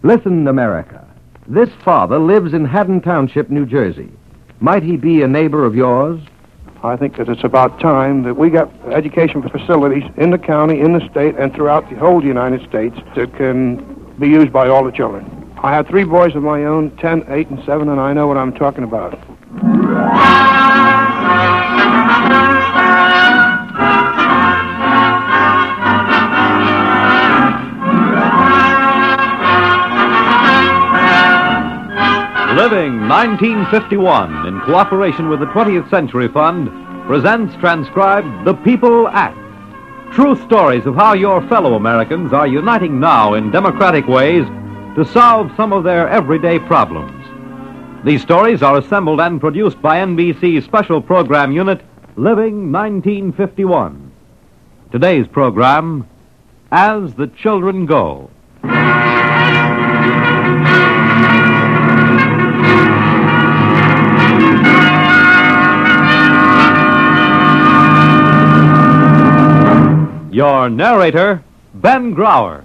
Listen, America. This father lives in Haddon Township, New Jersey. Might he be a neighbor of yours? I think that it's about time that we got education facilities in the county, in the state, and throughout the whole United States that can be used by all the children. I have 3 boys of my own, 10, 8, and 7, and I know what I'm talking about. Living 1951, in cooperation with the 20th Century Fund, presents transcribed The People Act. True stories of how your fellow Americans are uniting now in democratic ways to solve some of their everyday problems. These stories are assembled and produced by NBC's special program unit, Living 1951. Today's program, As the Children Go. Your narrator, Ben Grauer.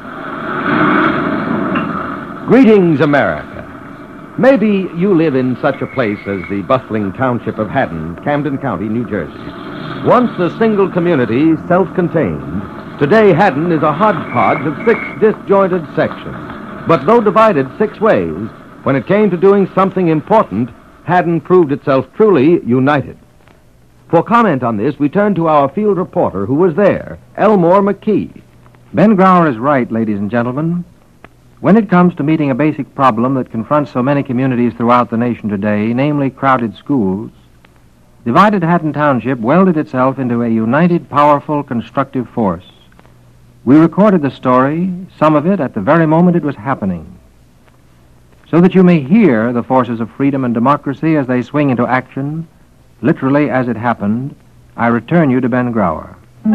Greetings, America. Maybe you live in such a place as the bustling township of Haddon, Camden County, New Jersey. Once a single community, self-contained, today Haddon is a hodgepodge of 6 disjointed sections. But though divided 6 ways, when it came to doing something important, Haddon proved itself truly united. For comment on this, we turn to our field reporter who was there, Elmore McKee. Ben Grauer is right, ladies and gentlemen. When it comes to meeting a basic problem that confronts so many communities throughout the nation today, namely crowded schools, divided Haddon Township welded itself into a united, powerful, constructive force. We recorded the story, some of it at the very moment it was happening, so that you may hear the forces of freedom and democracy as they swing into action. Literally as it happened, I return you to Ben Grauer.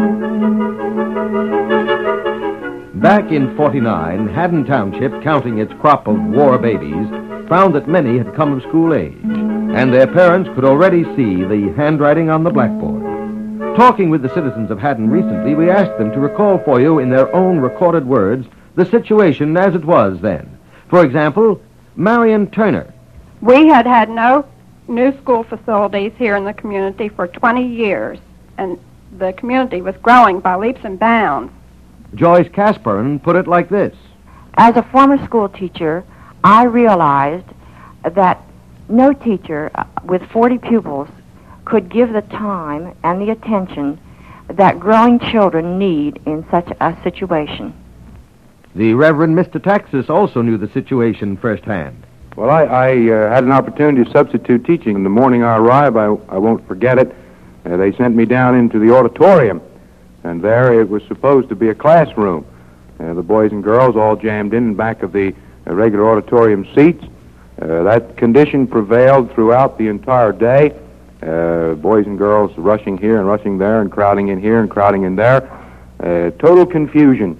Back in 49, Haddon Township, counting its crop of war babies, found that many had come of school age, and their parents could already see the handwriting on the blackboard. Talking with the citizens of Haddon recently, we asked them to recall for you in their own recorded words the situation as it was then. For example, Marion Turner. We had no new school facilities here in the community for 20 years, and the community was growing by leaps and bounds. Joyce Casperin put it like this. As a former school teacher, I realized that no teacher with 40 pupils could give the time and the attention that growing children need in such a situation. The Reverend Mr. Taxis also knew the situation firsthand. Well, I had an opportunity to substitute teaching. The morning I arrived, I won't forget it, they sent me down into the auditorium, and there it was supposed to be a classroom. The boys and girls all jammed in back of the regular auditorium seats. That condition prevailed throughout the entire day. Boys and girls rushing here and rushing there and crowding in here and crowding in there. Total confusion.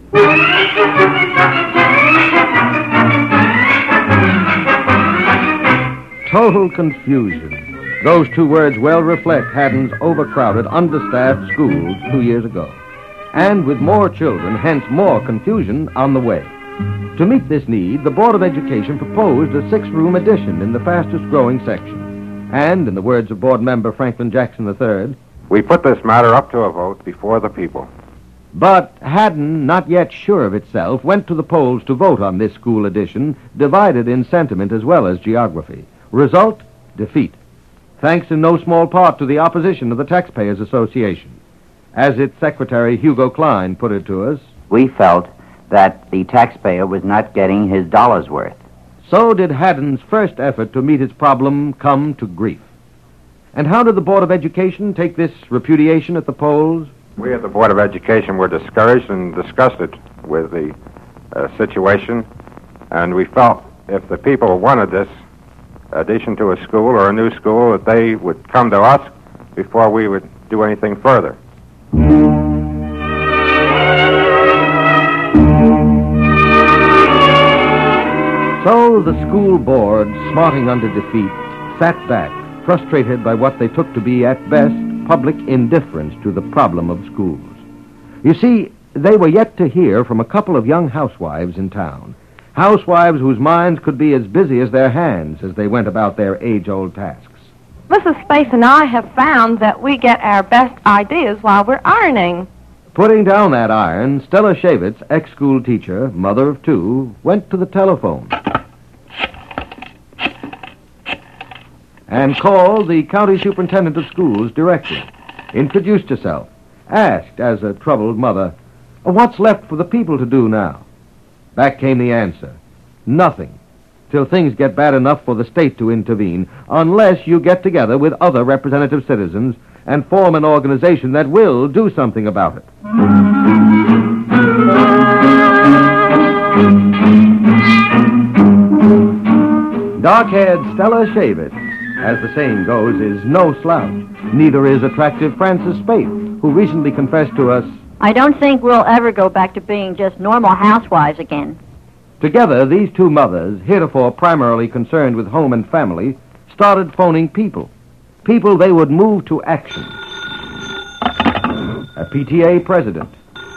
Total confusion. Those 2 words well reflect Haddon's overcrowded, understaffed schools 2 years ago. And with more children, hence more confusion, on the way. To meet this need, the Board of Education proposed a 6-room addition in the fastest-growing section. And, in the words of board member Franklin Jackson III, we put this matter up to a vote before the people. But Haddon, not yet sure of itself, went to the polls to vote on this school addition, divided in sentiment as well as geography. Result, defeat. Thanks in no small part to the opposition of the Taxpayers Association. As its secretary, Hugo Klein, put it to us, we felt that the taxpayer was not getting his dollar's worth. So did Haddon's first effort to meet its problem come to grief. And how did the Board of Education take this repudiation at the polls? We at the Board of Education were discouraged and disgusted with the situation, and we felt if the people wanted this addition to a school or a new school, that they would come to us before we would do anything further. So the school board, smarting under defeat, sat back, frustrated by what they took to be, at best, public indifference to the problem of schools. You see, they were yet to hear from a couple of young housewives in town Housewives whose minds could be as busy as their hands as they went about their age-old tasks. Mrs. Space and I have found that we get our best ideas while we're ironing. Putting down that iron, Stella Shavitz, ex-school teacher, mother of two, went to the telephone and called the county superintendent of schools directly, introduced herself, asked, as a troubled mother, what's left for the people to do now? Back came the answer, nothing, till things get bad enough for the state to intervene, unless you get together with other representative citizens and form an organization that will do something about it. Dark-haired Stella Shavitz, as the saying goes, is no slouch. Neither is attractive Frances Spate, who recently confessed to us, I don't think we'll ever go back to being just normal housewives again. Together, these two mothers, heretofore primarily concerned with home and family, started phoning people they would move to action. A PTA president,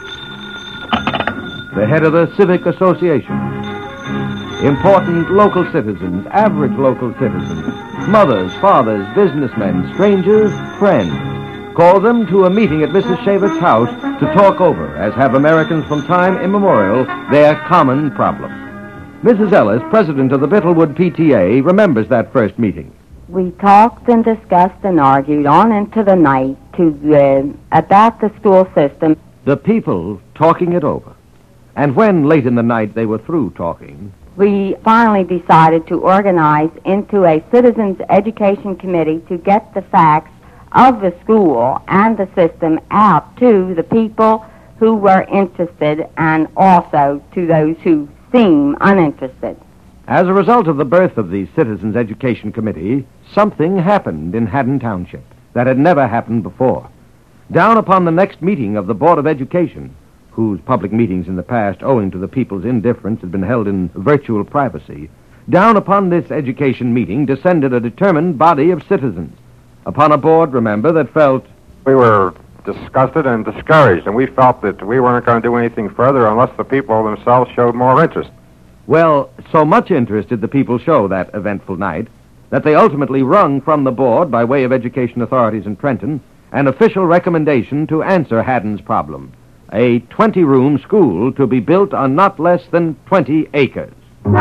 the head of the Civic Association, important local citizens, average local citizens, mothers, fathers, businessmen, strangers, friends. Call them to a meeting at Mrs. Shavitz's house to talk over, as have Americans from time immemorial, their common problem. Mrs. Ellis, president of the Bittlewood PTA, remembers that first meeting. We talked and discussed and argued on into the night about the school system. The people talking it over. And when, late in the night, they were through talking, we finally decided to organize into a citizens' education committee to get the facts of the school and the system out to the people who were interested and also to those who seem uninterested. As a result of the birth of the Citizens Education Committee, something happened in Haddon Township that had never happened before. Down upon the next meeting of the Board of Education, whose public meetings in the past, owing to the people's indifference, had been held in virtual privacy, down upon this education meeting descended a determined body of citizens, upon a board, remember, that felt... We were disgusted and discouraged, and we felt that we weren't going to do anything further unless the people themselves showed more interest. Well, so much interest did the people show that eventful night that they ultimately wrung from the board, by way of education authorities in Trenton, an official recommendation to answer Haddon's problem, a 20-room school to be built on not less than 20 acres.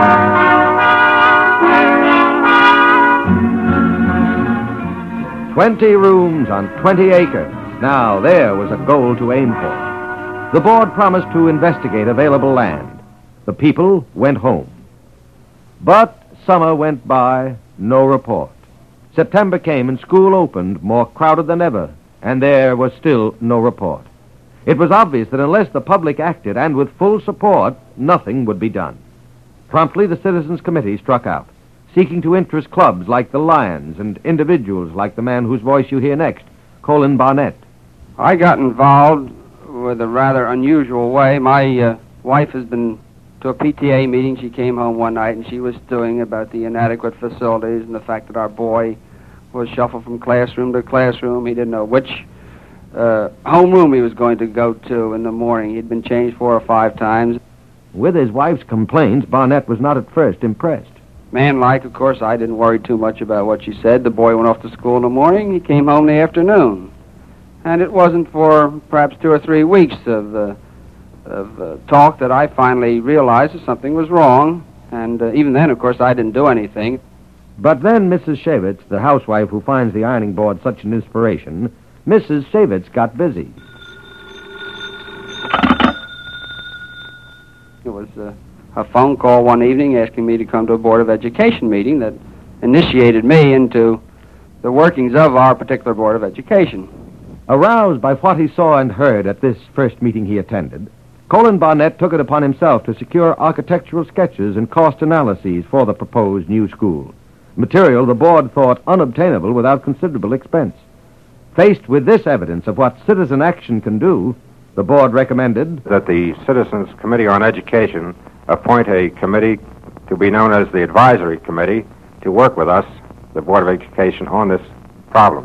20 rooms on 20 acres. Now, there was a goal to aim for. The board promised to investigate available land. The people went home. But summer went by, no report. September came and school opened, more crowded than ever, and there was still no report. It was obvious that unless the public acted, and with full support, nothing would be done. Promptly, the Citizens Committee struck out, seeking to interest clubs like the Lions and individuals like the man whose voice you hear next, Colin Barnett. I got involved with a rather unusual way. My wife has been to a PTA meeting. She came home one night and she was stewing about the inadequate facilities and the fact that our boy was shuffled from classroom to classroom. He didn't know which homeroom he was going to go to in the morning. He'd been changed 4 or 5 times. With his wife's complaints, Barnett was not at first impressed. Man-like, of course, I didn't worry too much about what she said. The boy went off to school in the morning. He came home in the afternoon. And it wasn't for perhaps 2 or 3 weeks of talk that I finally realized that something was wrong. And even then, of course, I didn't do anything. But then Mrs. Shavitz, the housewife who finds the ironing board such an inspiration, Mrs. Shavitz got busy. It was a phone call one evening asking me to come to a Board of Education meeting that initiated me into the workings of our particular Board of Education. Aroused by what he saw and heard at this first meeting he attended, Colin Barnett took it upon himself to secure architectural sketches and cost analyses for the proposed new school, material the board thought unobtainable without considerable expense. Faced with this evidence of what citizen action can do, the board recommended that the Citizens Committee on Education appoint a committee to be known as the Advisory Committee to work with us, the Board of Education, on this problem.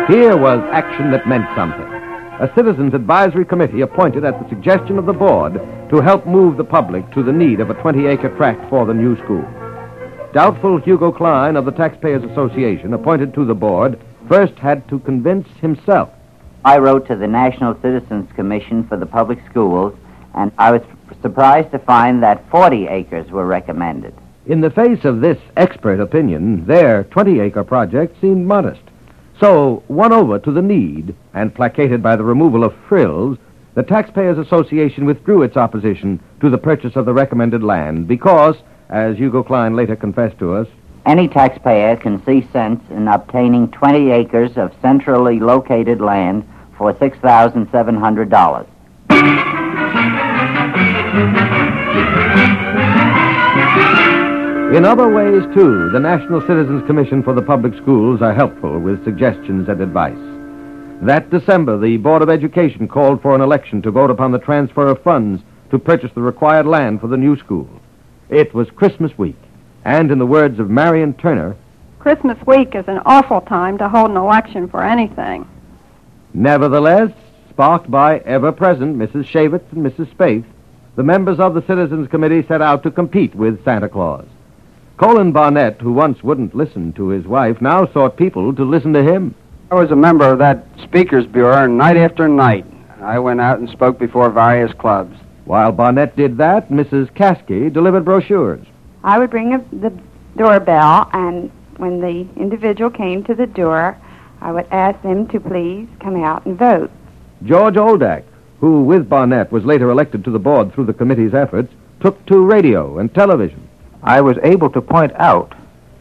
Here was action that meant something. A citizens' advisory committee appointed at the suggestion of the board to help move the public to the need of a 20-acre tract for the new school. Doubtful Hugo Klein of the Taxpayers Association, appointed to the board, first had to convince himself. I wrote to the National Citizens Commission for the Public Schools, and I was surprised to find that 40 acres were recommended. In the face of this expert opinion, their 20-acre project seemed modest. So, won over to the need and placated by the removal of frills, the Taxpayers Association withdrew its opposition to the purchase of the recommended land because, as Hugo Klein later confessed to us, any taxpayer can see sense in obtaining 20 acres of centrally located land for $6,700. In other ways, too, the National Citizens Commission for the Public Schools are helpful with suggestions and advice. That December, the Board of Education called for an election to vote upon the transfer of funds to purchase the required land for the new school. It was Christmas week, and in the words of Marion Turner, Christmas week is an awful time to hold an election for anything. Nevertheless, sparked by ever-present Mrs. Shavitz and Mrs. Spaeth, the members of the Citizens Committee set out to compete with Santa Claus. Colin Barnett, who once wouldn't listen to his wife, now sought people to listen to him. I was a member of that Speakers Bureau night after night. I went out and spoke before various clubs. While Barnett did that, Mrs. Caskey delivered brochures. I would ring the doorbell, and when the individual came to the door, I would ask them to please come out and vote. George Oldak, who with Barnett was later elected to the board through the committee's efforts, took to radio and television. I was able to point out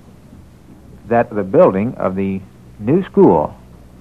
that the building of the new school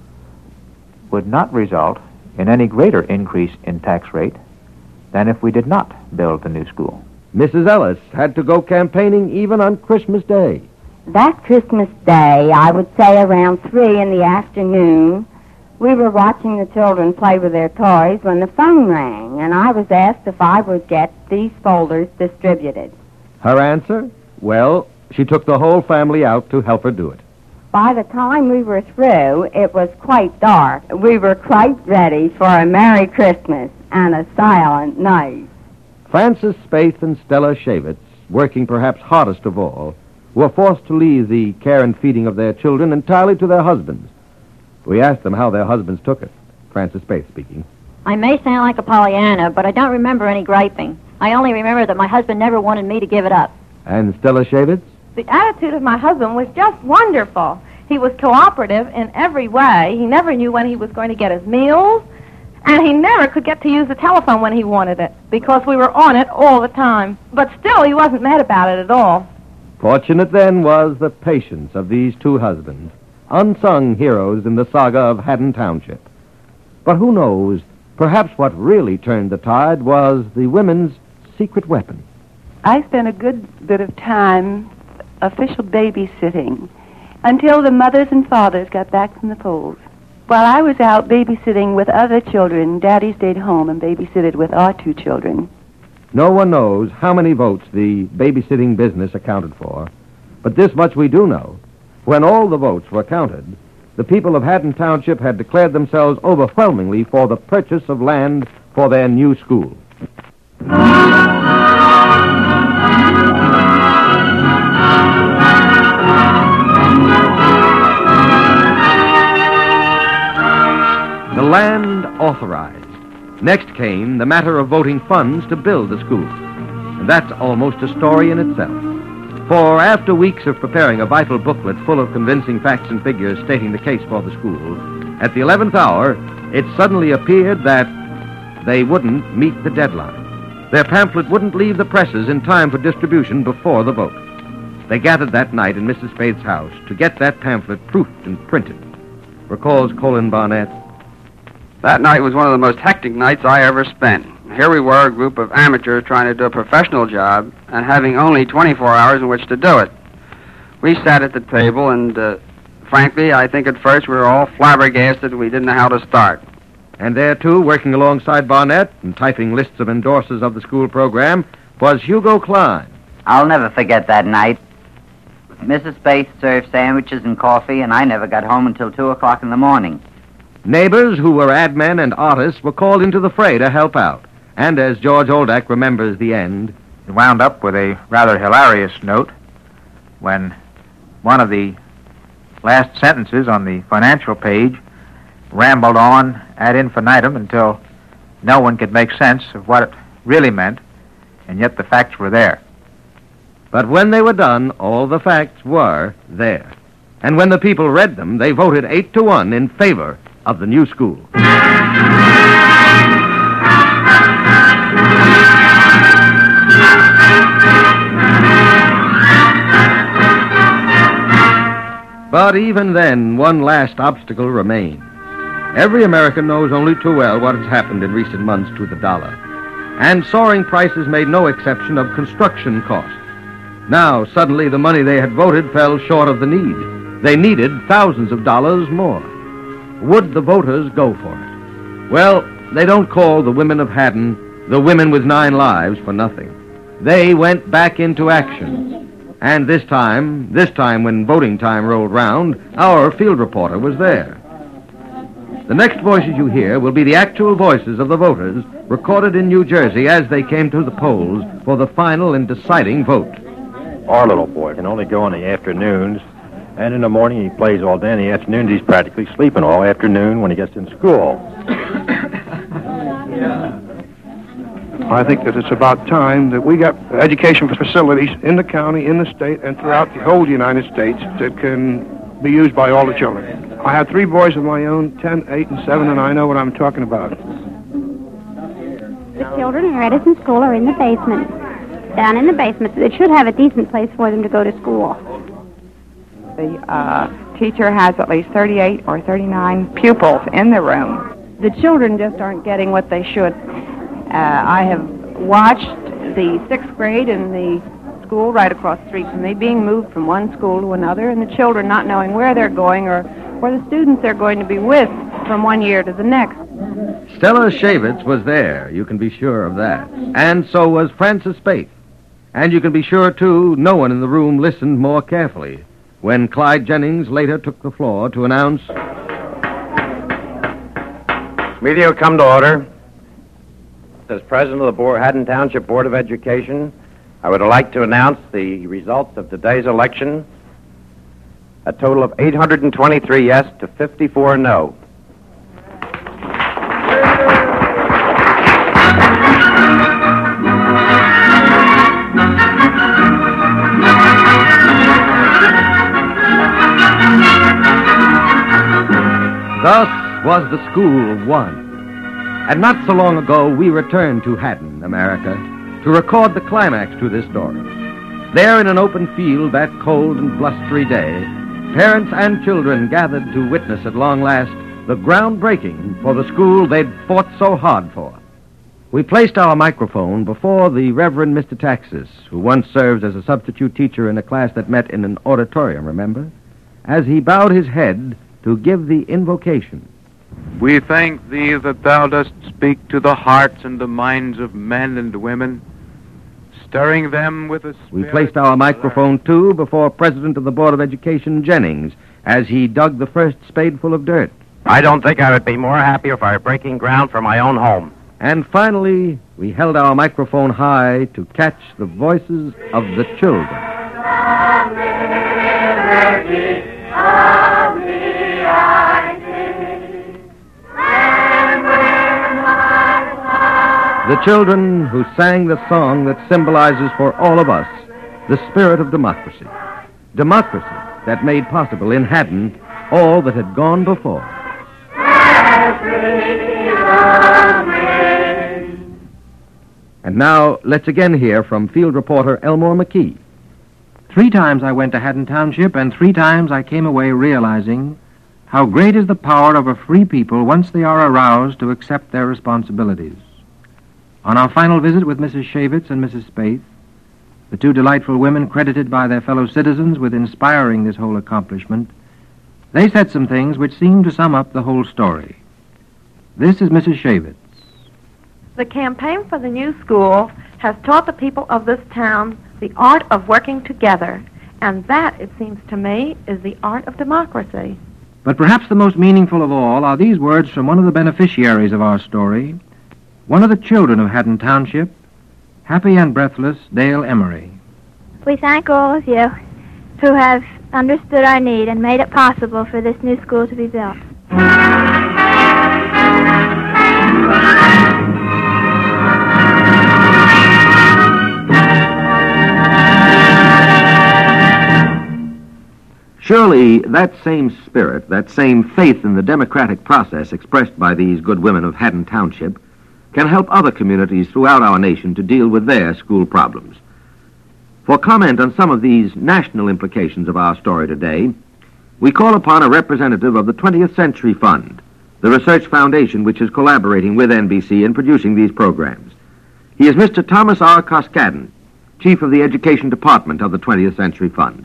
would not result in any greater increase in tax rate than if we did not build the new school. Mrs. Ellis had to go campaigning even on Christmas Day. That Christmas Day, I would say around 3 in the afternoon, we were watching the children play with their toys when the phone rang, and I was asked if I would get these folders distributed. Her answer? Well, she took the whole family out to help her do it. By the time we were through, it was quite dark. We were quite ready for a Merry Christmas and a silent night. Frances Spaeth and Stella Shavitz, working perhaps hardest of all, were forced to leave the care and feeding of their children entirely to their husbands. We asked them how their husbands took it. Frances Spaeth speaking. I may sound like a Pollyanna, but I don't remember any griping. I only remember that my husband never wanted me to give it up. And Stella Shavitz? The attitude of my husband was just wonderful. He was cooperative in every way. He never knew when he was going to get his meals, and he never could get to use the telephone when he wanted it, because we were on it all the time. But still, he wasn't mad about it at all. Fortunate, then, was the patience of these two husbands, unsung heroes in the saga of Haddon Township. But who knows, perhaps what really turned the tide was the women's secret weapon. I spent a good bit of time official babysitting until the mothers and fathers got back from the polls. While I was out babysitting with other children, Daddy stayed home and babysitted with our 2 children. No one knows how many votes the babysitting business accounted for, but this much we do know. When all the votes were counted, the people of Haddon Township had declared themselves overwhelmingly for the purchase of land for their new school. The land authorized. Next came the matter of voting funds to build the school. And that's almost a story in itself. For after weeks of preparing a vital booklet full of convincing facts and figures stating the case for the school, at the 11th hour, it suddenly appeared that they wouldn't meet the deadline. Their pamphlet wouldn't leave the presses in time for distribution before the vote. They gathered that night in Mrs. Spaeth's house to get that pamphlet proofed and printed. Recalls Colin Barnett. That night was one of the most hectic nights I ever spent. Here we were, a group of amateurs trying to do a professional job and having only 24 hours in which to do it. We sat at the table and, frankly, I think at first we were all flabbergasted we didn't know how to start. And there, too, working alongside Barnett and typing lists of endorsers of the school program, was Hugo Klein. I'll never forget that night. Mrs. Spaeth served sandwiches and coffee, and I never got home until 2 o'clock in the morning. Neighbors who were ad men and artists were called into the fray to help out. And as George Oldak remembers the end, it wound up with a rather hilarious note when one of the last sentences on the financial page rambled on ad infinitum until no one could make sense of what it really meant, and yet the facts were there. But when they were done, all the facts were there. And when the people read them, they voted 8-1 in favor of the new school. But even then, one last obstacle remained. Every American knows only too well what has happened in recent months to the dollar. And soaring prices made no exception of construction costs. Now, suddenly, the money they had voted fell short of the need. They needed thousands of dollars more. Would the voters go for it? Well, they don't call the women of Haddon the women with 9 lives for nothing. They went back into action. And this time when voting time rolled round, our field reporter was there. The next voices you hear will be the actual voices of the voters recorded in New Jersey as they came to the polls for the final and deciding vote. Our little boy can only go in the afternoons, and in the morning he plays all day. In the afternoons he's practically sleeping all afternoon when he gets in school. I think that it's about time that we got education facilities in the county, in the state, and throughout the whole United States that can be used by all the children. I have 3 boys of my own, 10, 8, and 7, and I know what I'm talking about. The children in Edison School are in the basement. Down in the basement. They should have a decent place for them to go to school. The teacher has at least 38 or 39 pupils in the room. The children just aren't getting what they should. I have watched the 6th grade in the school right across the street from me being moved from one school to another, and the children not knowing where they're going or the students they're going to be with from one year to the next. Stella Shavitz was there, you can be sure of that. And so was Frances Spaeth. And you can be sure, too, no one in the room listened more carefully when Clyde Jennings later took the floor to announce... Meeting will come to order. As president of the Haddon Township Board of Education, I would like to announce the results of today's election. A total of 823 yes to 54 no. Thus was the school won. And not so long ago, we returned to Haddon, America, to record the climax to this story. There in an open field that cold and blustery day, parents and children gathered to witness at long last the groundbreaking for the school they'd fought so hard for. We placed our microphone before the Reverend Mr. Taxis, who once served as a substitute teacher in a class that met in an auditorium, remember? As he bowed his head to give the invocation. We thank thee that thou dost speak to the hearts and the minds of men and women, stirring them with a spirit. We placed our microphone, too, before President of the Board of Education, Jennings, as he dug the first spadeful of dirt. I don't think I would be more happy if I were breaking ground for my own home. And finally, we held our microphone high to catch the voices of the children. The children who sang the song that symbolizes for all of us the spirit of democracy. Democracy that made possible in Haddon all that had gone before. And now, let's again hear from field reporter Elmore McKee. 3 times I went to Haddon Township, and 3 times I came away realizing how great is the power of a free people once they are aroused to accept their responsibilities. On our final visit with Mrs. Shavitz and Mrs. Spaeth, the 2 delightful women credited by their fellow citizens with inspiring this whole accomplishment, they said some things which seem to sum up the whole story. This is Mrs. Shavitz. The campaign for the new school has taught the people of this town the art of working together And that, it seems to me, is the art of democracy. But perhaps the most meaningful of all are these words from one of the beneficiaries of our story, one of the children of Haddon Township, happy and breathless Dale Emery. We thank all of you who have understood our need and made it possible for this new school to be built. Surely that same spirit, that same faith in the democratic process expressed by these good women of Haddon Township can help other communities throughout our nation to deal with their school problems. For comment on some of these national implications of our story today, we call upon a representative of the 20th Century Fund, the research foundation which is collaborating with NBC in producing these programs. He is Mr. Thomas R. Koskadden, Chief of the Education Department of the 20th Century Fund.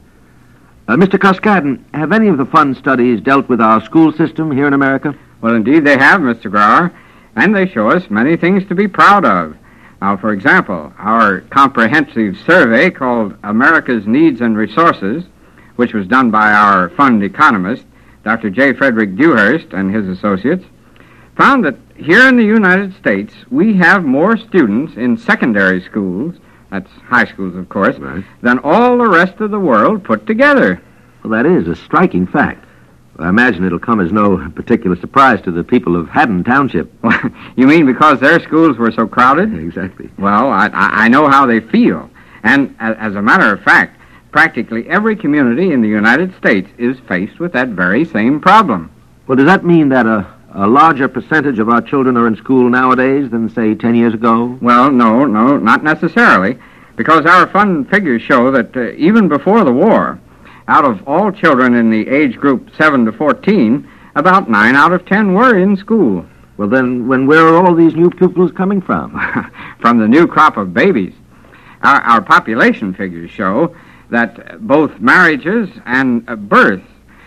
Mr. Koskadden, have any of the fund studies dealt with our school system here in America? Well, indeed they have, Mr. Grauer, and they show us many things to be proud of. Now, for example, our comprehensive survey called America's Needs and Resources, which was done by our fund economist, Dr. J. Frederick Dewhurst and his associates, found that here in the United States we have more students in secondary schools, that's high schools, of course, right, than all the rest of the world put together. Well, that is a striking fact. I imagine it'll come as no particular surprise to the people of Haddon Township. You mean because their schools were so crowded? Exactly. Well, I know how they feel. And as a matter of fact, practically every community in the United States is faced with that very same problem. Well, does that mean that a larger percentage of our children are in school nowadays than, say, 10 years ago? Well, no, not necessarily, because our fund figures show that even before the war, out of all children in the age group 7 to 14, about 9 out of 10 were in school. Well, then, where are all these new pupils coming from? From the new crop of babies. Our population figures show that both marriages and births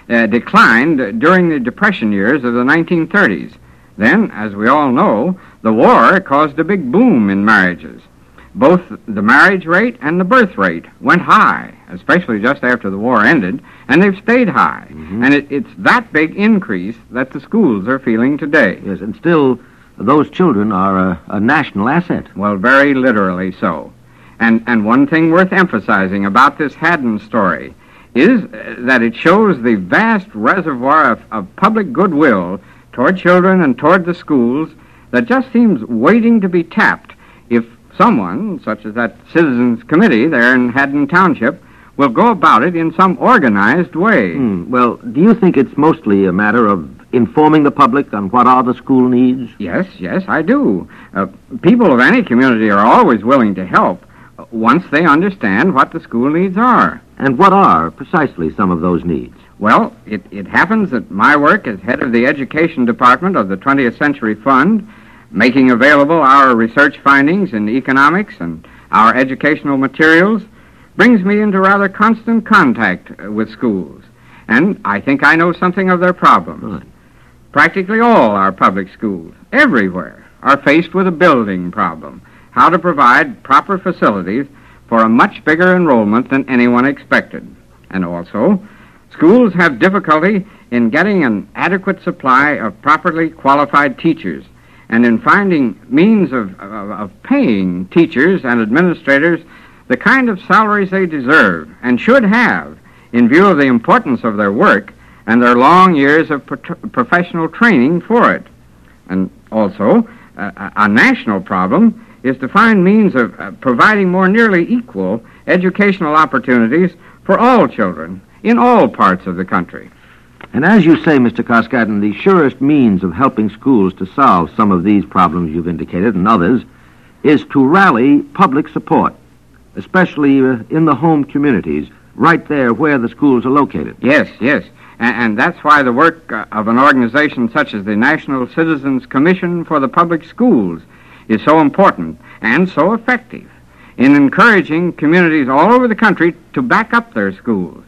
declined during the Depression years of the 1930s. Then, as we all know, the war caused a big boom in marriages. Both the marriage rate and the birth rate went high, especially just after the war ended, and they've stayed high. Mm-hmm. And it's that big increase that the schools are feeling today. Yes, and still, those children are a national asset. Well, very literally so. And one thing worth emphasizing about this Haddon story is that it shows the vast reservoir of public goodwill toward children and toward the schools that just seems waiting to be tapped if someone, such as that Citizens Committee there in Haddon Township, will go about it in some organized way. Well, do you think it's mostly a matter of informing the public on what are the school needs? Yes, I do. People of any community are always willing to help once they understand what the school needs are. And what are precisely some of those needs? Well, it happens that my work as head of the Education Department of the 20th Century Fund, making available our research findings in economics and our educational materials, brings me into rather constant contact with schools. And I think I know something of their problems. Right. Practically all our public schools, everywhere, are faced with a building problem, how to provide proper facilities for a much bigger enrollment than anyone expected. And also, schools have difficulty in getting an adequate supply of properly qualified teachers and in finding means of paying teachers and administrators the kind of salaries they deserve and should have in view of the importance of their work and their long years of professional training for it. And also, a national problem is to find means of providing more nearly equal educational opportunities for all children in all parts of the country. And as you say, Mr. Koskadden, the surest means of helping schools to solve some of these problems you've indicated and others is to rally public support, especially in the home communities, right there where the schools are located. Yes. And that's why the work of an organization such as the National Citizens Commission for the Public Schools is so important and so effective in encouraging communities all over the country to back up their schools.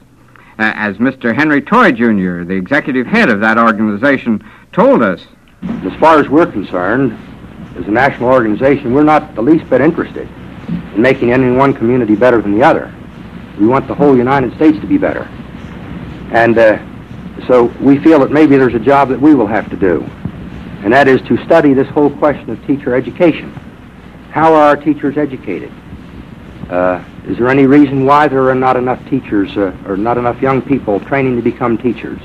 As Mr. Henry Toy, Jr., the executive head of that organization, told us. As far as we're concerned, as a national organization, we're not the least bit interested in making any one community better than the other. We want the whole United States to be better. And so we feel that maybe there's a job that we will have to do, and that is to study this whole question of teacher education. How are our teachers educated? Is there any reason why there are not enough teachers or not enough young people training to become teachers?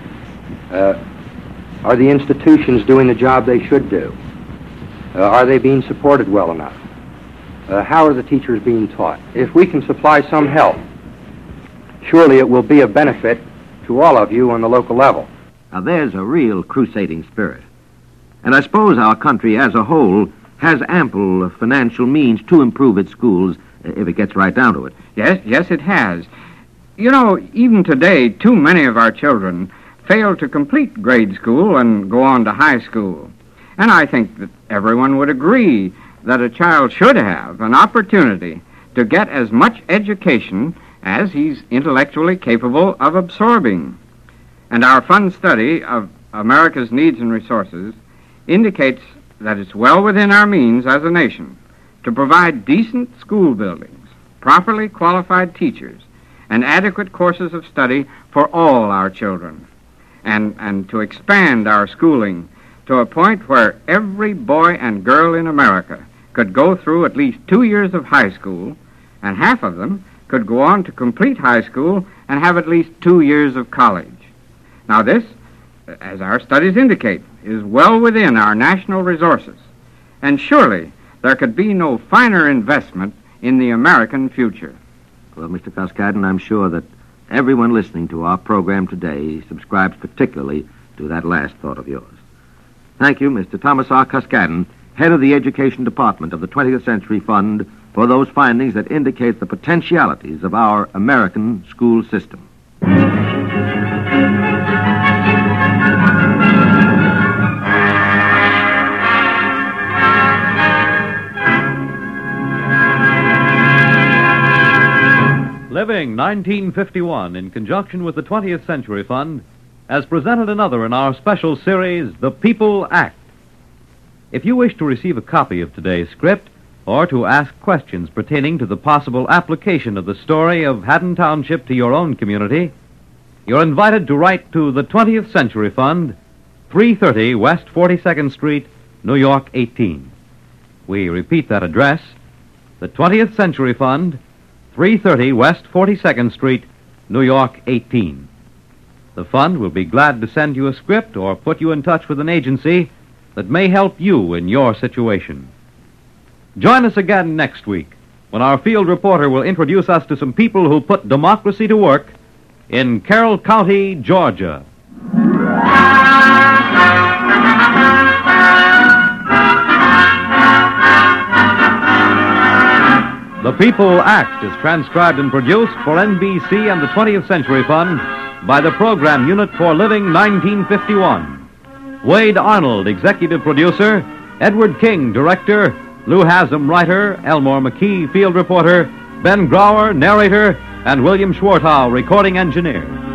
Are the institutions doing the job they should do? Are they being supported well enough? How are the teachers being taught? If we can supply some help, surely it will be a benefit to all of you on the local level. Now, there's a real crusading spirit. And I suppose our country as a whole has ample financial means to improve its schools if it gets right down to it. Yes, it has. You know, even today, too many of our children fail to complete grade school and go on to high school. And I think that everyone would agree that a child should have an opportunity to get as much education as he's intellectually capable of absorbing. And our fund study of America's needs and resources indicates that it's well within our means as a nation to provide decent school buildings, properly qualified teachers, and adequate courses of study for all our children, and to expand our schooling to a point where every boy and girl in America could go through at least 2 years of high school, and half of them could go on to complete high school and have at least 2 years of college. Now this, as our studies indicate, is well within our national resources, and surely there could be no finer investment in the American future. Well, Mr. Koskadin, I'm sure that everyone listening to our program today subscribes particularly to that last thought of yours. Thank you, Mr. Thomas R. Koskadin, head of the Education Department of the 20th Century Fund, for those findings that indicate the potentialities of our American school system. Living 1951 in conjunction with the 20th Century Fund has presented another in our special series, The People Act. If you wish to receive a copy of today's script or to ask questions pertaining to the possible application of the story of Haddon Township to your own community, you're invited to write to the 20th Century Fund, 330 West 42nd Street, New York 18. We repeat that address, the 20th Century Fund, 330 West 42nd Street, New York 18. The fund will be glad to send you a script or put you in touch with an agency that may help you in your situation. Join us again next week when our field reporter will introduce us to some people who put democracy to work in Carroll County, Georgia. The People Act is transcribed and produced for NBC and the 20th Century Fund by the Program Unit for Living 1951. Wade Arnold, executive producer, Edward King, director, Lou Haslam, writer, Elmore McKee, field reporter, Ben Grauer, narrator, and William Schwartau, recording engineer.